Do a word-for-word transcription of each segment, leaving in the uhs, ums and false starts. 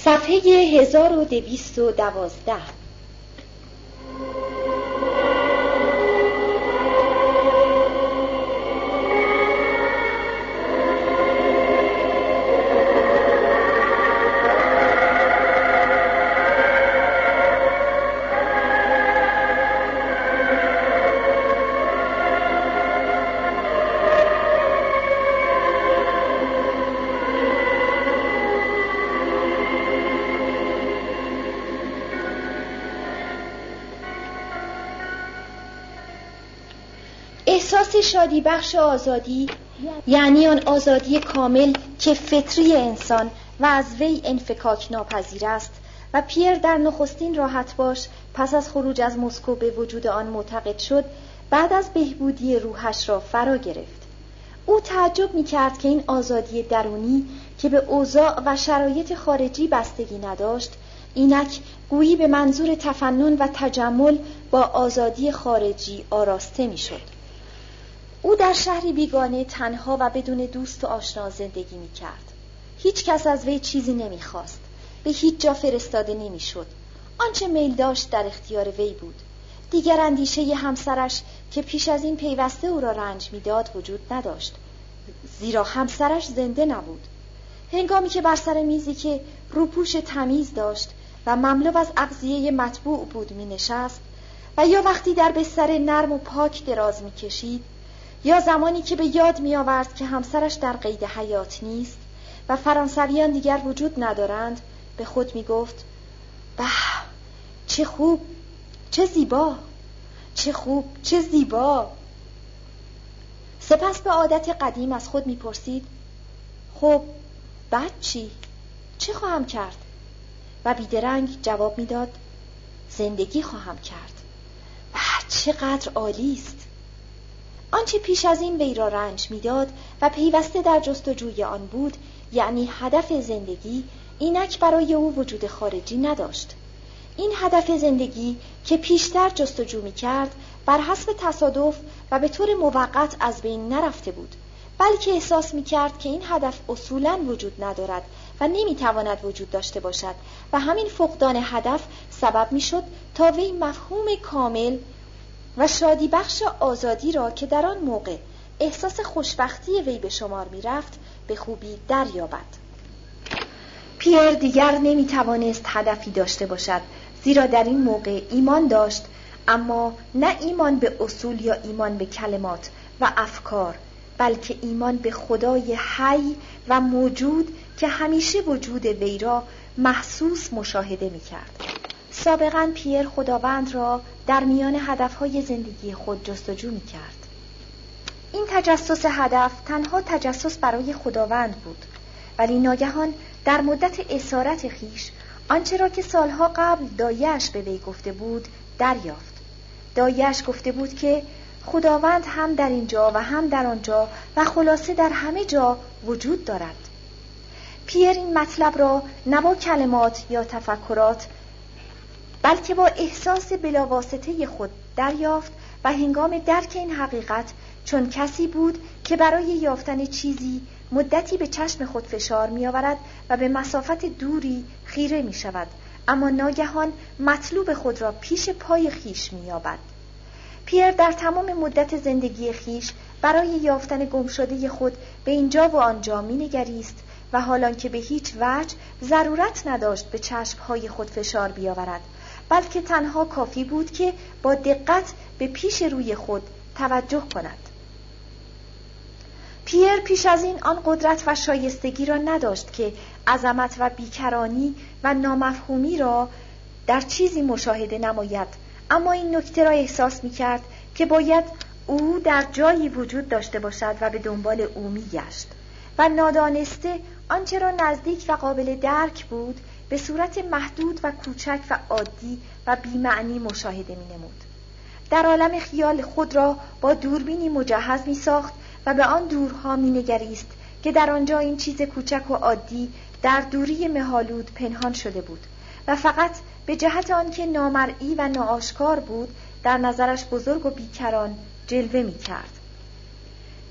صفحه هزار و دویست و دوازده. احساس شادی بخش آزادی، یعنی آن آزادی کامل که فطری انسان و از وی انفکاک ناپذیر است و پیر در نخستین راحت باش پس از خروج از مسکو به وجود آن معتقد شد، بعد از بهبودی روحش را فرا گرفت. او تعجب می‌کرد که این آزادی درونی که به اوضاع و شرایط خارجی بستگی نداشت، اینک گویی به منظور تفنن و تجمل با آزادی خارجی آراسته می‌شد. او در شهری بیگانه تنها و بدون دوست و آشنا زندگی می کرد. هیچ کس از وی چیزی نمی خواست. به هیچ جا فرستاده نمی شد. آنچه میل داشت در اختیار وی بود. دیگر اندیشه ی همسرش که پیش از این پیوسته او را رنج می داد وجود نداشت. زیرا همسرش زنده نبود. هنگامی که بر سر میزی که روپوش تمیز داشت و مملو از اغذیه مطبوع بود می نشست و یا وقتی در بستر نرم و پاک دراز می کشید، یا زمانی که به یاد می آورد که همسرش در قید حیات نیست و فرانسویان دیگر وجود ندارند، به خود می گفت: به، چه خوب، چه زیبا، چه خوب، چه زیبا. سپس به عادت قدیم از خود می پرسید: خب بعد چی؟ چه خواهم کرد؟ و بیدرنگ جواب می داد: زندگی خواهم کرد. به، چقدر عالی است. آنچه پیش از این وی را رنج می‌داد و پیوسته در جستجوی آن بود، یعنی هدف زندگی، اینک برای او وجود خارجی نداشت. این هدف زندگی که پیشتر جستجو می‌کرد بر حسب تصادف و به طور موقت از بین نرفته بود، بلکه احساس می‌کرد که این هدف اصولاً وجود ندارد و نمی‌تواند وجود داشته باشد و همین فقدان هدف سبب می‌شد تا وی مفهوم کامل و شادی بخش آزادی را که در آن موقع احساس خوشبختی وی به شمار می رفت به خوبی دریابد. پیر دیگر نمی توانست هدفی داشته باشد، زیرا در این موقع ایمان داشت، اما نه ایمان به اصول یا ایمان به کلمات و افکار، بلکه ایمان به خدای حی و موجود که همیشه وجود وی را محسوس مشاهده می کرد. سابقاً پیر خداوند را در میان هدفهای زندگی خود جستجو می کرد. این تجسس هدف تنها تجسس برای خداوند بود، ولی ناگهان در مدت اسارت خیش آنچه را که سالها قبل دایه‌اش به وی گفته بود دریافت. دایه‌اش گفته بود که خداوند هم در اینجا و هم در آنجا و خلاصه در همه جا وجود دارد. پیر این مطلب را نه با کلمات یا تفکرات بلکه با احساس بلاواسطه خود دریافت و هنگام درک این حقیقت چون کسی بود که برای یافتن چیزی مدتی به چشم خود فشار می آورد و به مسافت دوری خیره می شود، اما ناگهان مطلوب خود را پیش پای خیش می یابد. پیر در تمام مدت زندگی خیش برای یافتن گمشده خود به اینجا و آنجا می نگریست و حالان که به هیچ وجه ضرورت نداشت به چشمهای خود فشار بیاورد، بلکه تنها کافی بود که با دقت به پیش روی خود توجه کند. پیر پیش از این آن قدرت و شایستگی را نداشت که عظمت و بیکرانی و نامفهومی را در چیزی مشاهده نماید، اما این نکته را احساس می کرد که باید او در جایی وجود داشته باشد و به دنبال او می گشت و نادانسته آنچه را نزدیک و قابل درک بود به صورت محدود و کوچک و عادی و بی‌معنی مشاهده می نمود. در عالم خیال خود را با دوربینی مجهز می ساخت و به آن دورها می نگریست که در آنجا این چیز کوچک و عادی در دوری مه‌آلود پنهان شده بود و فقط به جهت آنکه نامرئی و ناآشکار بود در نظرش بزرگ و بیکران جلوه می کرد.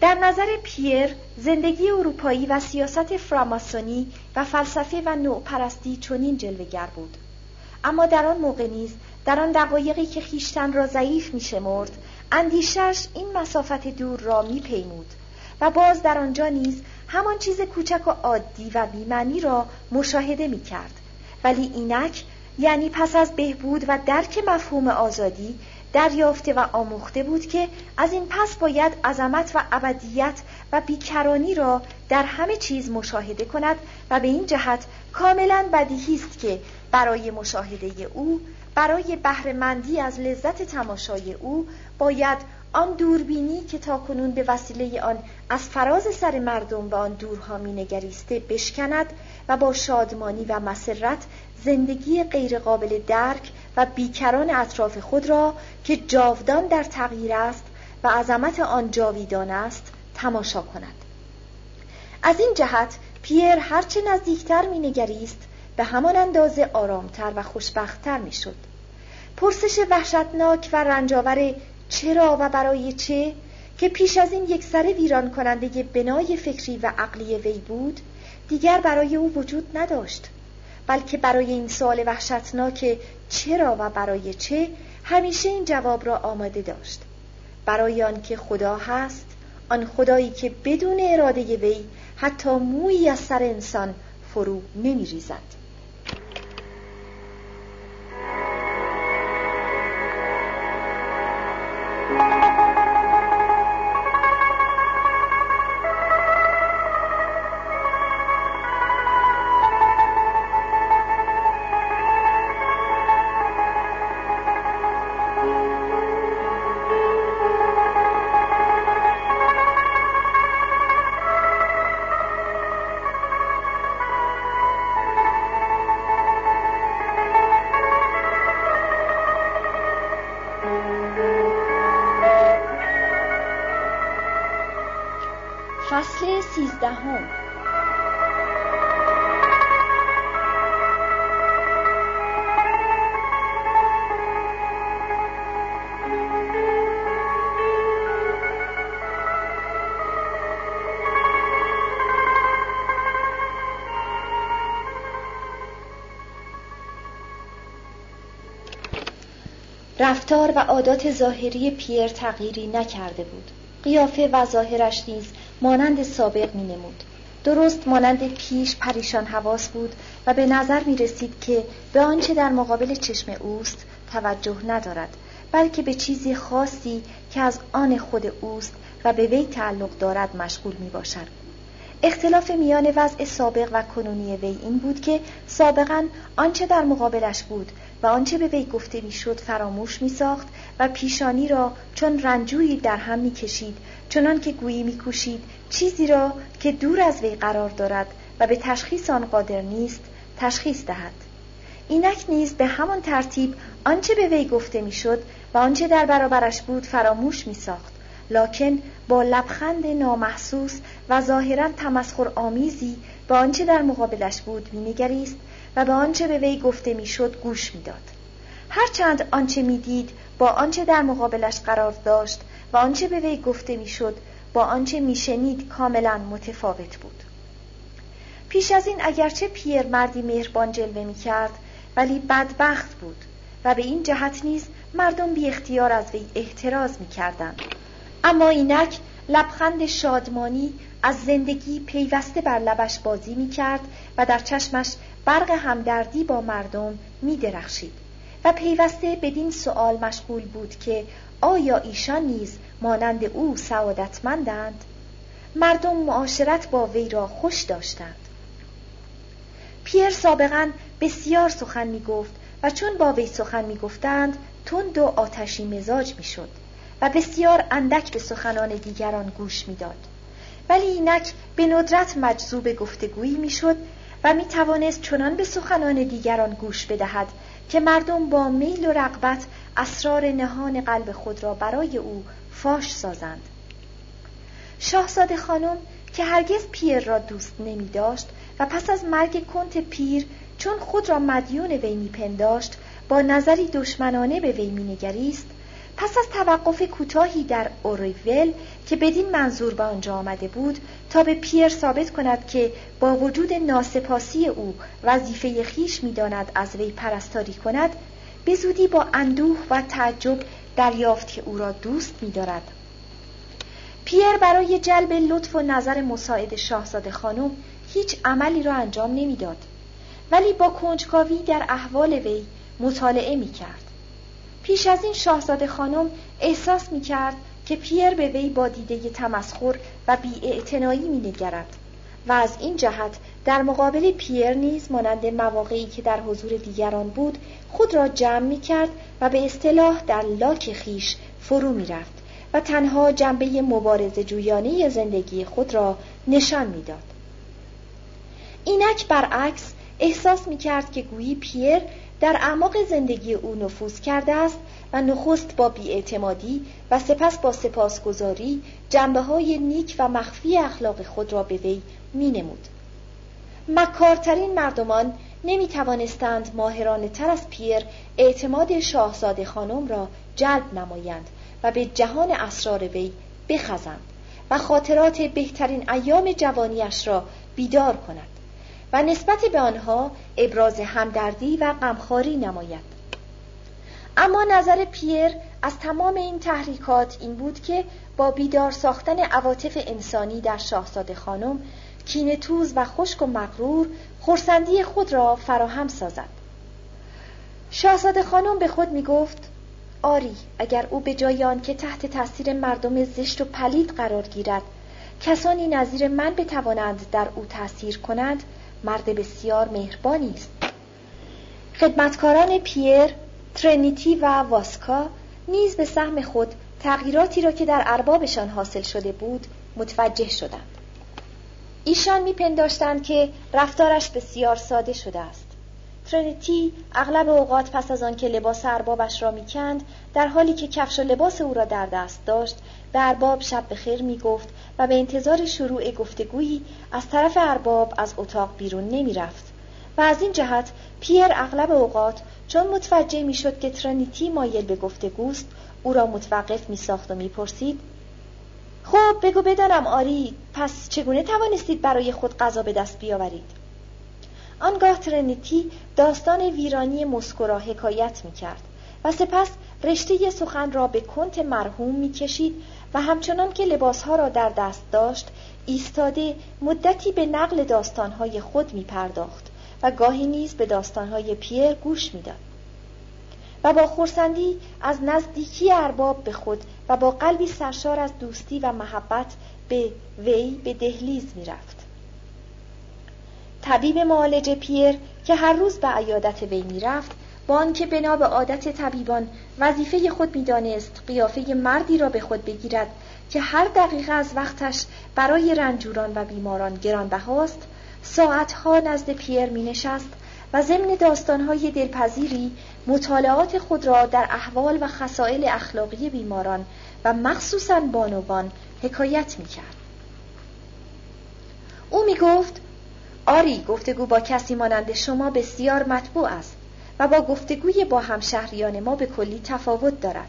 در نظر پیر زندگی اروپایی و سیاست فراماسونی و فلسفه و نوع‌پرستی چنین جلوه‌گر بود. اما در آن موقع نیز در آن دقایقی که خیشتن را ضعیف می‌شمرد، اندیشش این مسافت دور را می‌پیمود و باز در آنجا نیز همان چیز کوچک و عادی و بی‌معنی را مشاهده می‌کرد. ولی اینک، یعنی پس از بهبود و درک مفهوم آزادی، دریافته و آموخته بود که از این پس باید عظمت و ابدیت و بیکرانی را در همه چیز مشاهده کند و به این جهت کاملا بدیهی است که برای مشاهده او، برای بهره‌مندی از لذت تماشای او، باید آن دوربینی که تاکنون به وسیله آن از فراز سر مردم به آن دورها می‌نگریسته بشکند و با شادمانی و مسرت زندگی غیرقابل درک و بیکران اطراف خود را که جاودان در تغییر است و عظمت آن جاویدان است تماشا کند. از این جهت پیر هرچه نزدیکتر می‌نگریست به همان اندازه آرامتر و خوشبختتر می‌شد. پرسش وحشتناک و رنجاور چرا و برای چه که پیش از این یک سر ویران کننده بنای فکری و عقلی وی بود، دیگر برای او وجود نداشت، بلکه برای این سوال وحشتناک چرا و برای چه همیشه این جواب را آماده داشت: برای آن که خدا هست، آن خدایی که بدون اراده وی حتی مویی از سر انسان فرو نمی ریزد. فصل سیزدهم. رفتار و عادات ظاهری پیر تغییری نکرده بود. قیافه و ظاهرش نیز مانند سابق می نمود. درست مانند پیش پریشان حواس بود و به نظر می رسید که به آنچه در مقابل چشم اوست توجه ندارد، بلکه به چیزی خاصی که از آن خود اوست و به وی تعلق دارد مشغول می باشد. اختلاف میان وضع سابق و کنونی وی این بود که سابقاً آنچه در مقابلش بود و آنچه به وی گفته میشد فراموش می ساخت و پیشانی را چون رنجویی در هم می کشید، چنان که گویی می کوشید چیزی را که دور از وی قرار دارد و به تشخیص آن قادر نیست تشخیص دهد. اینک نیز به همان ترتیب آنچه به وی گفته میشد و آنچه در برابرش بود فراموش می ساخت، لکن با لبخند نامحسوس و ظاهراً تمسخرآمیزی به آنچه در مقابلش بود می‌نگریست و به آنچه به وی گفته میشد گوش میداد. هرچند آنچه میدید با آنچه در مقابلش قرار داشت و آنچه به وی گفته میشد با آنچه میشنید کاملا متفاوت بود. پیش از این اگرچه پیر مردی مهربان جلوه میکرد، ولی بدبخت بود و به این جهت نیز مردم بی اختیار از وی احتراز میکردند. اما اینک لبخند شادمانی از زندگی پیوسته بر لبش بازی میکرد و در چشمش برق همدردی با مردم میدرخشید و پیوسته بدین سؤال مشغول بود که آیا ایشان نیز مانند او سعادتمندند؟ مردم معاشرت با وی را خوش داشتند. پیر سابقاً بسیار سخن میگفت و چون با وی سخن میگفتند تند و آتشی مزاج میشد و بسیار اندک به سخنان دیگران گوش میداد. ولی اینک به ندرت مجذوب گفتگویی میشد و میتوانست چنان به سخنان دیگران گوش بدهد که مردم با میل و رغبت اسرار نهان قلب خود را برای او فاش سازند. شاهزاده خانم که هرگز پیر را دوست نمی داشت و پس از مرگ کنت پیر چون خود را مدیون وی می پنداشت با نظری دشمنانه به وی می نگریست، پس از توقف کوتاهی در اوریول که بدین منظور به آنجا آمده بود تا به پیر ثابت کند که با وجود ناسپاسی او وظیفه خیش می‌داند از وی پرستاری کند، به زودی با اندوه و تعجب دریافت که او را دوست می‌دارد. پیر برای جلب لطف و نظر مساعد شاهزاده خانم هیچ عملی را انجام نمی‌داد، ولی با کنجکاوی در احوال وی مطالعه می‌کرد. پیش از این شاهزاده خانم احساس می‌کرد که پیر به وی با دیده تمسخر و بی‌اعتنایی می‌نگرد و از این جهت در مقابل پیر نیز مانند مواقعی که در حضور دیگران بود خود را جمع می‌کرد و به اصطلاح در لاک خیش فرو می‌رفت و تنها جنبه مبارزه جویانه زندگی خود را نشان می‌داد. اینک برعکس احساس می‌کرد که گویی پیر در اعماق زندگی او نفوذ کرده است و نخست با بی‌اعتمادی و سپس با سپاسگزاری جنبه‌های نیک و مخفی اخلاق خود را به وی می‌نمود. مکارترین مردمان نمی‌توانستند ماهرانه تر از پیر اعتماد شاهزاده خانم را جلب نمایند و به جهان اسرار وی بخزند و خاطرات بهترین ایام جوانیش را بیدار کند و نسبت به آنها ابراز همدردی و غمخواری نماید. اما نظر پیر از تمام این تحریکات این بود که با بیدار ساختن عواطف انسانی در شاهزاده خانم کینه‌توز و خشک و مغرور خرسندی خود را فراهم سازد. شاهزاده خانم به خود می گفت آری اگر او به جای آن که تحت تاثیر مردم زشت و پلید قرار گیرد کسانی نظیر من بتوانند در او تأثیر کنند، مرد بسیار مهربانی است. خدمتکاران پیر، ترینیتی و واسکا نیز به سهم خود تغییراتی را که در اربابشان حاصل شده بود متوجه شدند. ایشان می‌پنداشتند که رفتارش بسیار ساده شده است. ترینیتی اغلب اوقات پس از آن که لباس اربابش را می‌کند، در حالی که کفش و لباس او را در دست داشت، به ارباب شب بخیر می‌گفت و به انتظار شروع گفتگویی از طرف ارباب از اتاق بیرون نمی‌رفت. و از این جهت پیر اغلب اوقات چون متوجه می‌شد که ترینیتی مایل به گفتگوست، او را متوقف می‌ساخت و می‌پرسید: خب بگو بدانم آری، پس چگونه توانستید برای خود غذا به دست بیاورید؟ آنگاه ترینیتی داستان ویرانی مسکو را حکایت می‌کرد و سپس رشته سخن را به کنت مرحوم می‌کشید و همچنان که لباسها را در دست داشت ایستاده مدتی به نقل داستانهای خود می‌پرداخت و گاهی نیز به داستانهای پیر گوش می‌داد و با خرسندی از نزدیکی ارباب به خود و با قلبی سرشار از دوستی و محبت به وی به دهلیز می‌رفت. طبیب معالج پیر که هر روز به عیادت وی می‌رفت، با آنکه بنا به عادت طبیبان وظیفه خود می‌دانست قیافه مردی را به خود بگیرد که هر دقیقه از وقتش برای رنجوران و بیماران گرانبهاست، ساعتها نزد پیر می‌نشست و ضمن داستان‌های دلپذیری مطالعات خود را در احوال و خصائل اخلاقی بیماران و مخصوصاً بانوان حکایت می‌کرد. او می‌گفت: آری، گفتگو با کسی مانند شما بسیار مطبوع است و با گفتگوی با همشهریان ما به کلی تفاوت دارد.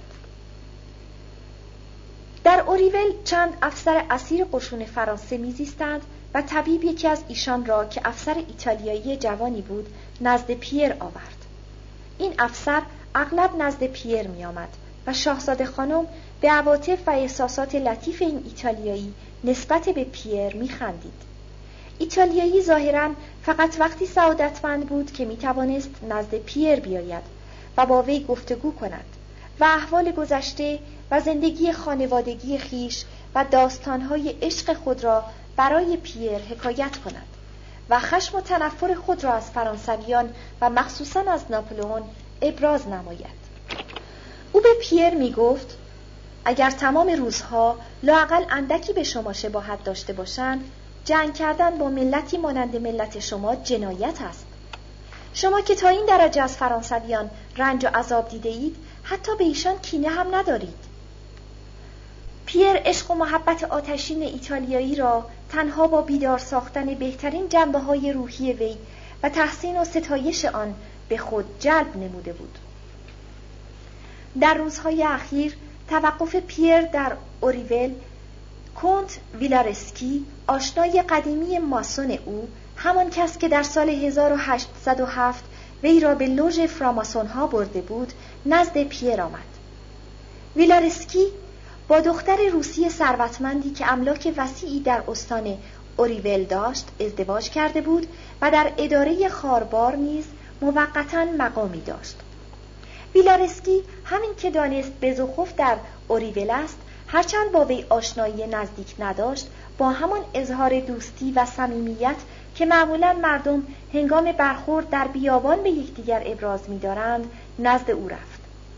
در اوریول چند افسر اسیر قشون فرانسه میزیستند و طبیب یکی از ایشان را که افسر ایتالیایی جوانی بود نزد پیر آورد. این افسر اغلب نزد پیر می آمد و شاهزاده خانم به عواطف و احساسات لطیف این ایتالیایی نسبت به پیر می خندید. ایتالیایی ظاهراً فقط وقتی سعادتمند بود که می توانست نزد پیر بیاید و با وی گفتگو کند و احوال گذشته و زندگی خانوادگی خیش و داستانهای عشق خود را برای پیر حکایت کند و خشم و تنفر خود را از فرانسویان و مخصوصاً از ناپلئون ابراز نماید. او به پیر می گفت: اگر تمام روزها لااقل اندکی به شما شباهت داشته باشند، جنگ کردن با ملتی مانند ملت شما جنایت است. شما که تا این درجه از فرانسویان رنج و عذاب دیده اید، حتی به ایشان کینه هم ندارید. پیر عشق و محبت آتشین ایتالیایی را تنها با بیدار ساختن بهترین جنبه‌های روحی وی و تحسین و ستایش آن به خود جلب نموده بود. در روزهای اخیر توقف پیر در اوریول، کنت ویلارسکی، آشنای قدیمی ماسون او، همان کس که در سال هزار و هشتصد و هفت وی را به لوژ فراماسون ها برده بود، نزد پیر آمد. ویلارسکی با دختر روسی ثروتمندی که املاک وسیعی در استان اوریول داشت ازدواج کرده بود و در اداره خاربار نیز موقتاً مقامی داشت. ویلارسکی همین که دانست بزوخوف در اوریول است، هرچند با وی آشنایی نزدیک نداشت، با همان اظهار دوستی و صمیمیت که معمولاً مردم هنگام برخورد در بیابان به یکدیگر ابراز می‌دارند، نزد او رفت.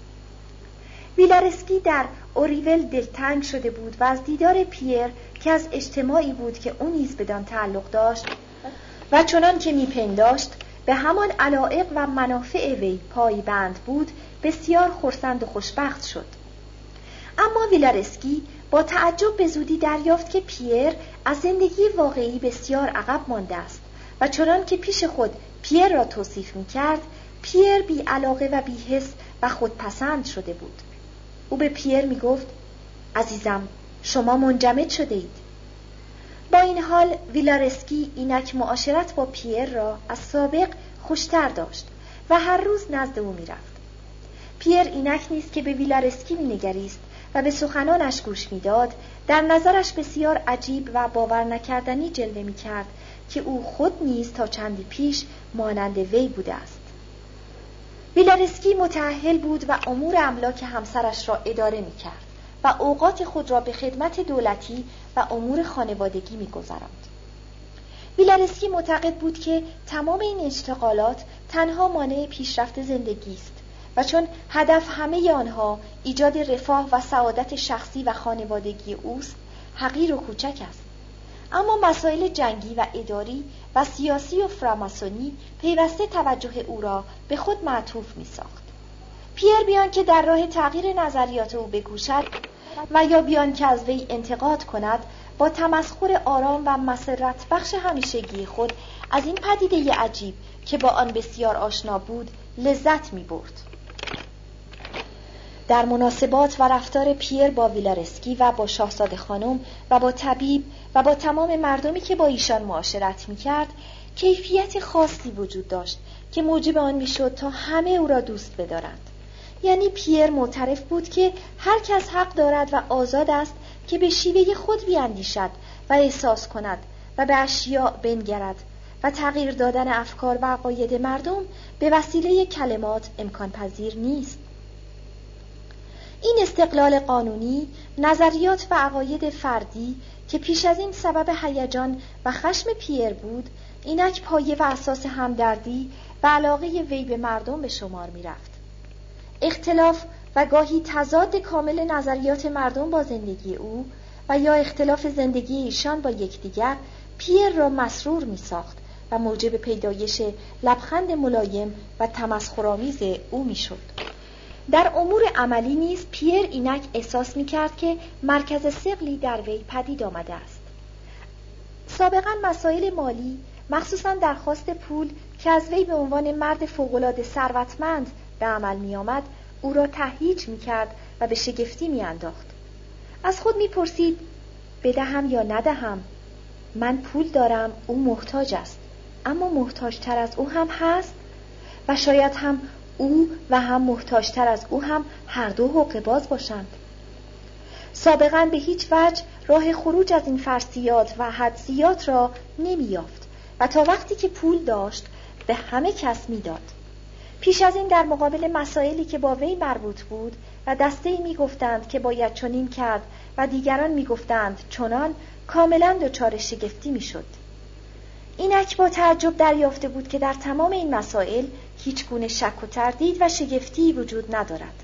ویلارسکی در اوریول دلتنگ شده بود و از دیدار پیر که از اجتماعی بود که او نیز بدان تعلق داشت و چنان که میپنداشت به همان علایق و منافع وی پایبند بود، بسیار خرسند و خوشبخت شد. اما ویلارسکی با تعجب به زودی دریافت که پیر از زندگی واقعی بسیار عقب مانده است و چنان که پیش خود پیر را توصیف می‌کرد، پیر بی علاقه و بی حس و خودپسند شده بود. او به پیر می‌گفت: عزیزم، شما منجمد شده اید. با این حال ویلارسکی اینک معاشرت با پیر را از سابق خوشتر داشت و هر روز نزد او می‌رفت. پیر اینک نیست که به ویلارسکی می‌نگریست و به سخنانش گوش می‌داد، در نظرش بسیار عجیب و باور نکردنی جلوه می‌کرد که او خود نیز تا چندی پیش مانند وی بوده است. ویلارسکی متأهل بود و امور املاک همسرش را اداره می‌کرد و اوقات خود را به خدمت دولتی و امور خانوادگی می‌گذراند. ویلارسکی معتقد بود که تمام این اشتغالات تنها مانع پیشرفت زندگی است و چون هدف همه آنها ایجاد رفاه و سعادت شخصی و خانوادگی اوست، حقیر و کوچک است. اما مسائل جنگی و اداری و سیاسی و فراماسونی پیوسته توجه او را به خود معطوف می ساخت. پیر بیان که در راه تغییر نظریات او بکوشد و یا بیان که از وی انتقاد کند، با تمسخر آرام و مسرت بخش همیشگی خود از این پدیده عجیب که با آن بسیار آشنا بود لذت می برد. در مناسبات و رفتار پیر با ویلارسکی و با شاهزاده خانم و با طبیب و با تمام مردمی که با ایشان معاشرت می‌کرد، کیفیت خاصی وجود داشت که موجب آن می‌شد تا همه او را دوست بدارند. یعنی پیر معترف بود که هر کس حق دارد و آزاد است که به شیوه خود بیاندیشد و احساس کند و به اشیاء بنگرد و تغییر دادن افکار و عقاید مردم به وسیله کلمات امکان پذیر نیست. این استقلال قانونی، نظریات و عقاید فردی که پیش از این سبب هیجان و خشم پیر بود، اینک پایه و اساس همدردی و علاقه وی به مردم به شمار می رفت. اختلاف و گاهی تضاد کامل نظریات مردم با زندگی او و یا اختلاف زندگی ایشان با یکدیگر پیر را مسرور می ساخت و موجب پیدایش لبخند ملایم و تمسخرآمیز او می شد. در امور عملی نیز پیر اینک احساس می کرد که مرکز ثقلی در وی پدید آمده است. سابقاً مسائل مالی، مخصوصاً درخواست پول که از وی به عنوان مرد فوق‌العاده ثروتمند به عمل می آمد، او را تهییج می کرد و به شگفتی می انداخت. از خود می پرسید: بدهم یا ندهم؟ من پول دارم، او محتاج است، اما محتاجتر از او هم هست و شاید هم او و هم محتاجتر از او هم هر دو حقه باز باشند. سابقاً به هیچ وجه راه خروج از این فرضیات و حدسیات را نمی یافت و تا وقتی که پول داشت به همه کس می داد. پیش از این در مقابل مسائلی که با وی مربوط بود و دسته‌ای می گفتند که باید چنین کرد و دیگران می گفتند چنان، کاملاً دچار شگفتی می شد. اینک با تعجب دریافته بود که در تمام این مسائل هیچ گونه شک و تردید و شگفتی وجود ندارد.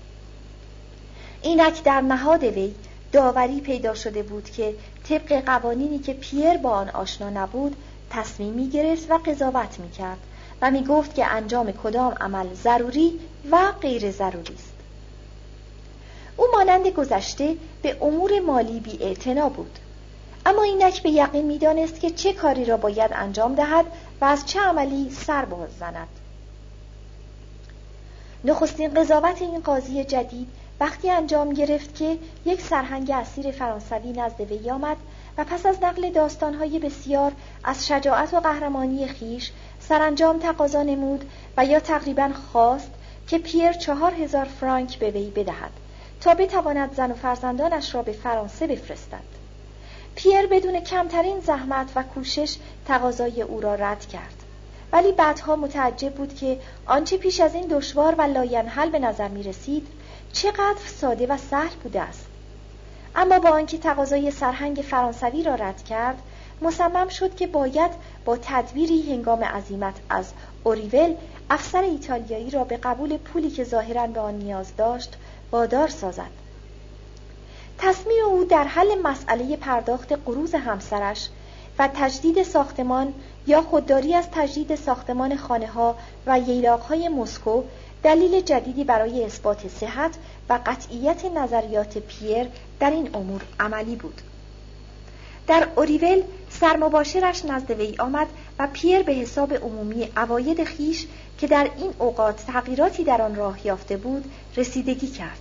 اینک در نهاد وی داوری پیدا شده بود که طبق قوانینی که پیر با آن آشنا نبود تصمیم می گرفت و قضاوت می کرد و می گفت که انجام کدام عمل ضروری و غیر ضروری است. او مانند گذشته به امور مالی بی اعتنا بود، اما اینک به یقین می دانست که چه کاری را باید انجام دهد و از چه عملی سر باز زند. نخستین قضاوت این قاضی جدید وقتی انجام گرفت که یک سرهنگ اسیر فرانسوی نزد وی آمد و پس از نقل داستان‌های بسیار از شجاعت و قهرمانی خیش سرانجام تقاضا نمود و یا تقریباً خواست که پیر چهار هزار فرانک به وی بدهد تا بتواند زن و فرزندانش را به فرانسه بفرستد. پیر بدون کمترین زحمت و کوشش تقاضای او را رد کرد، ولی بعدها متعجب بود که آنچه پیش از این دشوار و لاینحل به نظر می رسید چقدر ساده و سهل بوده است. اما با آنکه تقاضای سرهنگ فرانسوی را رد کرد، مصمم شد که باید با تدبیری هنگام عزیمت از اوریول افسر ایتالیایی را به قبول پولی که ظاهراً به آن نیاز داشت وادار سازد. تصمیم او در حل مسئله پرداخت قروض همسرش و تجدید ساختمان یا خودداری از تجدید ساختمان خانه‌ها و ییلاق‌های مسکو دلیل جدیدی برای اثبات صحت و قطعیت نظریات پیر در این امور عملی بود. در اوریول سرمباشرش نزد وی آمد و پیر به حساب عمومی عواید خیش که در این اوقات تغییراتی در آن راه یافته بود رسیدگی کرد.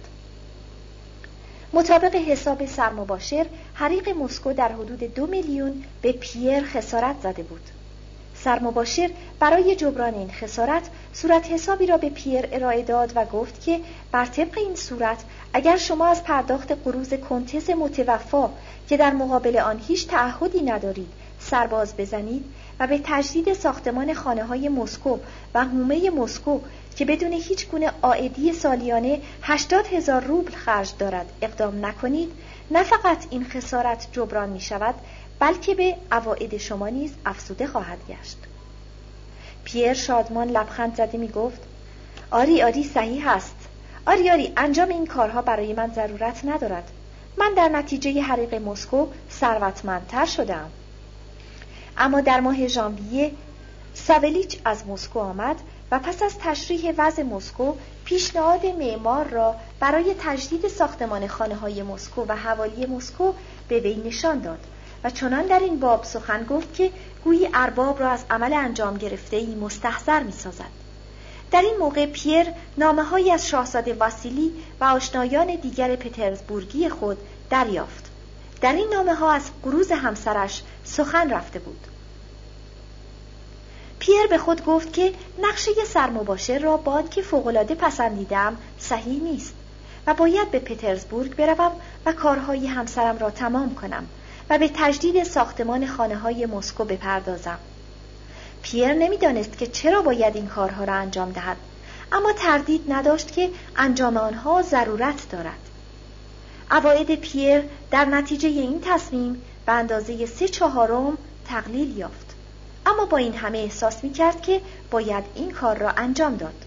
مطابق حساب سرمباشر حریق مسکو در حدود دو میلیون به پیر خسارت زده بود. سرمباشر برای جبران این خسارت صورت حسابی را به پیر ارائه داد و گفت که بر طبق این صورت اگر شما از پرداخت قروض کنتس متوفا که در مقابل آن هیچ تعهدی ندارید سرباز بزنید و به تجدید ساختمان خانه‌های مسکو و حومه مسکو که بدون هیچ گونه عائدی سالیانه هشتاد هزار روبل خرج دارد اقدام نکنید، نه فقط این خسارت جبران می شود بلکه به عواید شما نیز افزوده خواهد گشت. پیر شادمان لبخند زده می گفت آری آری صحیح است. آری آری انجام این کارها برای من ضرورت ندارد. من در نتیجه حریق مسکو ثروتمندتر شدم. اما در ماه ژانویه ساولیچ از مسکو آمد و پس از تشریح وضع مسکو پیشنهاد معمار را برای تجدید ساختمان خانه‌های مسکو و حوالی مسکو به وی نشان داد و چنان در این باب سخن گفت که گویی ارباب را از عمل انجام گرفته‌ای مستحضر می‌سازد. در این موقع پیر نامه‌هایی از شاهزاده واسیلی و آشنایان دیگر پترزبورگی خود دریافت. در این نامه‌ها از قروض همسرش سخن رفته بود. پیر به خود گفت که نقشه سرمباشر را با آنکه فوق‌العاده پسندیدم صحیح نیست و باید به پترزبورگ بروم و کارهای همسرم را تمام کنم و به تجدید ساختمان خانه‌های مسکو بپردازم. پیر نمی‌دانست که چرا باید این کارها را انجام دهد، اما تردید نداشت که انجام آنها ضرورت دارد. عواید پیر در نتیجه این تصمیم به اندازه سه چهارم تقلیل یافت، اما با این همه احساس می‌کرد که باید این کار را انجام داد.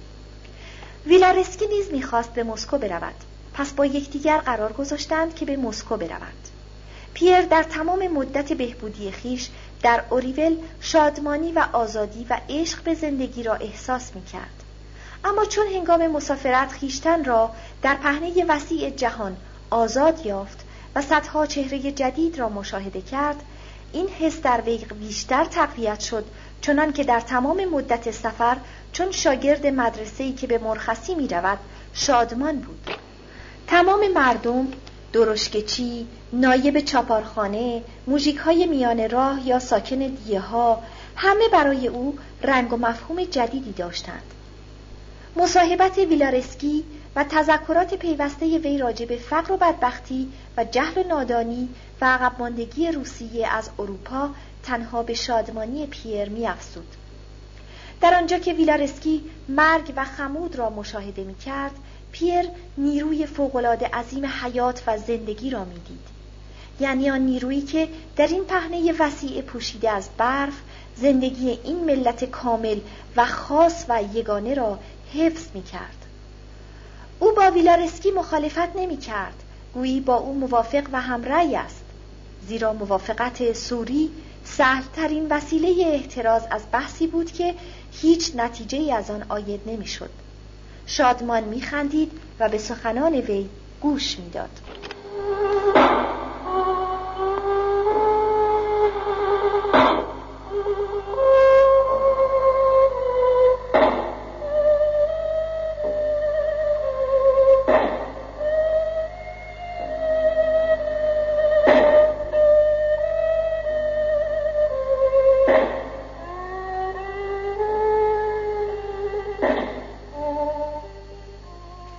ویلارسکی نیز می‌خواست به مسکو برود، پس با یکدیگر قرار گذاشتند که به مسکو بروند. پیر در تمام مدت بهبودی خیش در اوریول شادمانی و آزادی و عشق به زندگی را احساس می‌کرد، اما چون هنگام مسافرت خیشتن را در پهنه وسیع جهان آزاد یافت و صدها چهره جدید را مشاهده کرد، این حس در وی بیشتر تقویت شد، چنان که در تمام مدت سفر چون شاگرد مدرسه‌ای که به مرخصی می رود شادمان بود. تمام مردم، درشکچی، نایب چاپارخانه، موژیک‌های میان راه یا ساکن دیه‌ها، همه برای او رنگ و مفهوم جدیدی داشتند. مصاحبت ویلارسکی و تذکرات پیوسته وی راجع به فقر و بدبختی و جهل و نادانی و عقب ماندگی روسیه از اروپا تنها به شادمانی پیر می‌افزود. در آنجا که ویلارسکی مرگ و خمود را مشاهده می‌کرد، پیر نیروی فوق‌العاده عظیم حیات و زندگی را می‌دید. یعنی آن نیرویی که در این پهنه وسیع پوشیده از برف زندگی این ملت کامل و خاص و یگانه را حفظ می‌کرد. او با ویلارسکی مخالفت نمی‌کرد، گویی با او موافق و همرأی است، زیرا موافقت سوری سهل‌ترین وسیله احتراز از بحثی بود که هیچ نتیجه‌ای از آن عاید نمی‌شد. شادمان می‌خندید و به سخنان وی گوش می‌داد.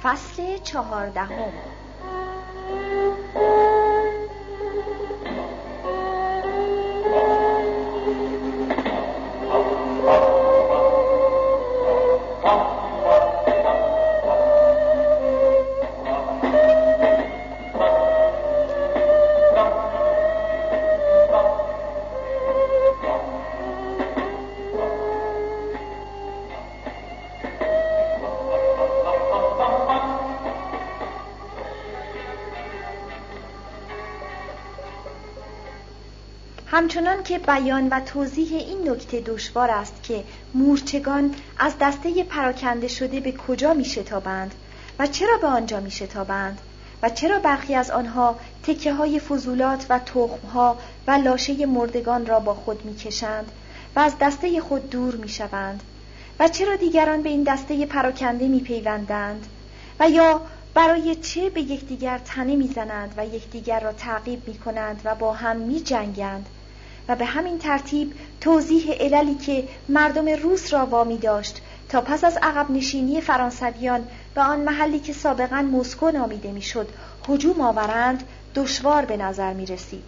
فصل چهاردهم. همچنان که بیان و توضیح این نکته دشوار است که مورچگان از دسته پراکنده شده به کجا می شتابند و چرا به آنجا می شتابند و چرا برخی از آنها تکه های فضولات و تخم ها و لاشه مردگان را با خود می کشند و از دسته خود دور می شوند و چرا دیگران به این دسته پراکنده می پیوندند و یا برای چه به یکدیگر تنه می زنند و یکدیگر را تعقیب می کنند و با هم می جنگند و به همین ترتیب توضیح عللی که مردم روس را وامی داشت تا پس از عقب نشینی فرانسویان به آن محلی که سابقاً مسکو نامیده میشد هجوم آورند دشوار به نظر می رسید.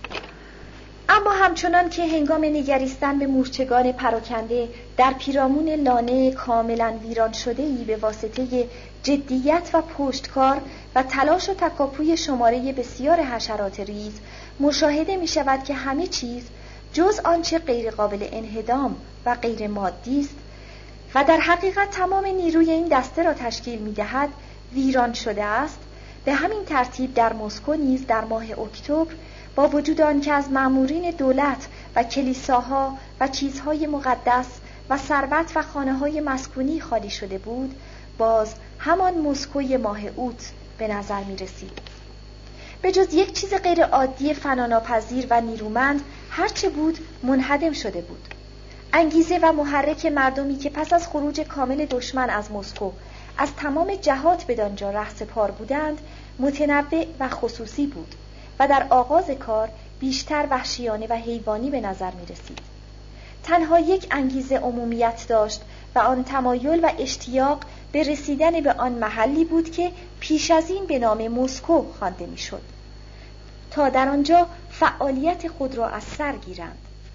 اما همچنان که هنگام نگریستن به مورچگان پراکنده در پیرامون لانه کاملاً ویران شده ای به واسطه جدیت و پشتکار و تلاش و تکاپوی شماره بسیار حشرات ریز مشاهده می شود که همه چیز جز آنچه غیر قابل انهدام و غیر مادی است و در حقیقت تمام نیروی این دسته را تشکیل می دهد ویران شده است. به همین ترتیب در مسکو نیز در ماه اکتبر با وجود آنکه از مأمورین دولت و کلیساها و چیزهای مقدس و ثروت و خانه‌های مسکونی خالی شده بود، باز همان مسکوی ماه اوت به نظر می رسید. به جز یک چیز غیر عادی فناناپذیر و نیرومند هرچه بود منهدم شده بود. انگیزه و محرک مردمی که پس از خروج کامل دشمن از مسکو از تمام جهات بدانجا رهسپار بودند متنوع و خصوصی بود و در آغاز کار بیشتر وحشیانه و حیوانی به نظر می رسید. تنها یک انگیزه عمومیت داشت و آن تمایل و اشتیاق به رسیدن به آن محلی بود که پیش از این به نام مسکو خوانده می شد تا در آنجا فعالیت خود را از سر گیرند.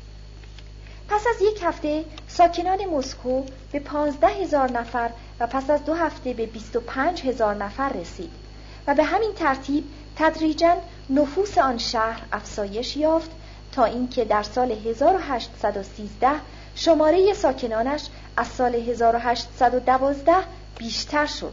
پس از یک هفته ساکنان مسکو به پانزده هزار نفر و پس از دو هفته به بیست و پنج هزار نفر رسید و به همین ترتیب تدریجاً نفوس آن شهر افزایش یافت تا اینکه در سال هزار و هشتصد و سیزده شماره ساکنانش از سال هزار و هشتصد و دوازده بیشتر شد.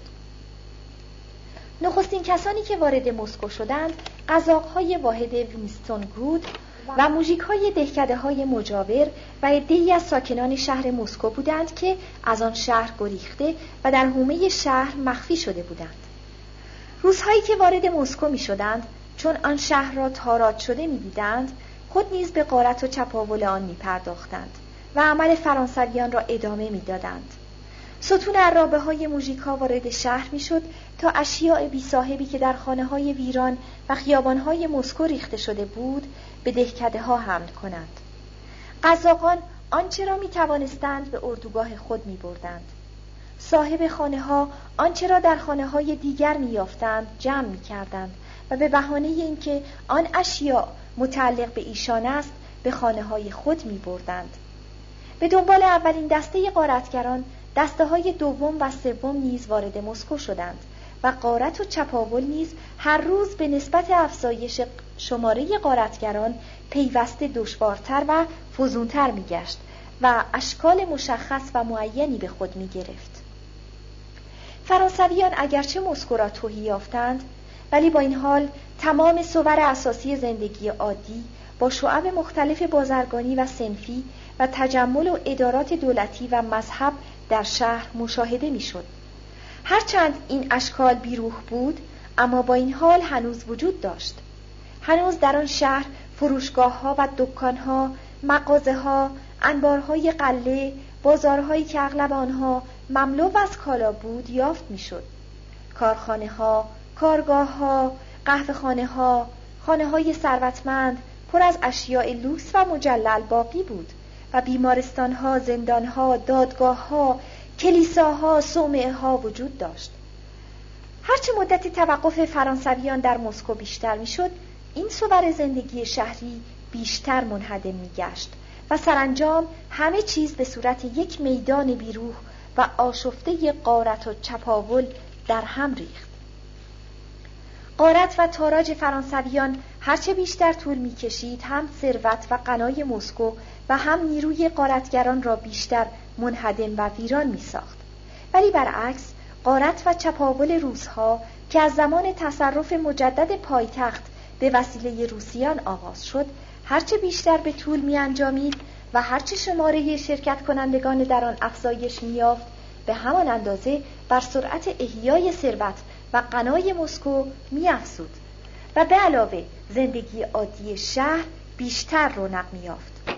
نخستین کسانی که وارد مسکو شدند قزاق‌های واحد وینستون گود و موژیک‌های دهکده‌های مجاور و عده‌ای از ساکنان شهر مسکو بودند که از آن شهر گریخته و در حومه شهر مخفی شده بودند. روزهایی که وارد مسکو می‌شدند چون آن شهر را تاراج شده می‌دیدند خود نیز به غارت و چپاول آن می‌پرداختند و عمل فرانسویان را ادامه می‌دادند. ستون عرابه‌های موژیکا وارد شهر می‌شد تا اشیاء بی صاحبی که در خانه‌های ویران و خیابان‌های مسکو ریخته شده بود به دهکده‌ها حمل کنند. قزاقان آنچه را می‌توانستند به اردوگاه خود می‌بردند. صاحب خانه‌ها آنچه را در خانه‌های دیگر می‌یافتند جمع می‌کردند و به بهانه اینکه آن اشیاء متعلق به ایشان است به خانه‌های خود می‌بردند. به دنبال اولین دسته غارتگران دسته‌های دوم و سوم نیز وارد مسکو شدند و غارت و چپاول نیز هر روز به نسبت افزایش شماره غارتگران پیوسته دشوارتر و فزونتر می‌گشت و اشکال مشخص و معینی به خود می‌گرفت. فرانسویان اگرچه مسکو را تهی یافتند ولی با این حال تمام صور اساسی زندگی عادی با شعب مختلف بازرگانی و صنفی و تجمل و ادارات دولتی و مذهب در شهر مشاهده می‌شد. هرچند این اشکال بیروح بود اما با این حال هنوز وجود داشت. هنوز در آن شهر فروشگاه‌ها و دکان‌ها، مغازه‌ها، انبارهای غله، بازارهایی که اغلب آنها مملو از کالا بود یافت می‌شد. کارخانه‌ها، کارگاه‌ها، قهوه‌خانه‌ها، خانه‌های ثروتمند پر از اشیاء لوکس و مجلل باقی بود و بیمارستان‌ها، زندان‌ها، دادگاه‌ها، کلیساها، صومعه‌ها وجود داشت. هرچه مدت توقف فرانسویان در مسکو بیشتر میشد، این صور زندگی شهری بیشتر منهدم میگشت و سرانجام همه چیز به صورت یک میدان بیروح و آشفته غارت و چپاول در هم ریخت. غارت و تاراج فرانسویان هرچه بیشتر طول می‌کشید، هم ثروت و غنای مسکو و هم نیروی غارتگران را بیشتر منهدم و ویران می‌ساخت. ولی برعکس، غارت و چپاول روس‌ها که از زمان تصرف مجدد پایتخت به وسیله روسیان آغاز شد، هرچه بیشتر به طول می‌انجامید و هرچه شماره شرکت کنندگان در آن افزایش می‌یافت، به همان اندازه بر سرعت احیای ثروت و غنای مسکو می‌افزود و به علاوه زندگی عادی شهر بیشتر رونق می‌یافت.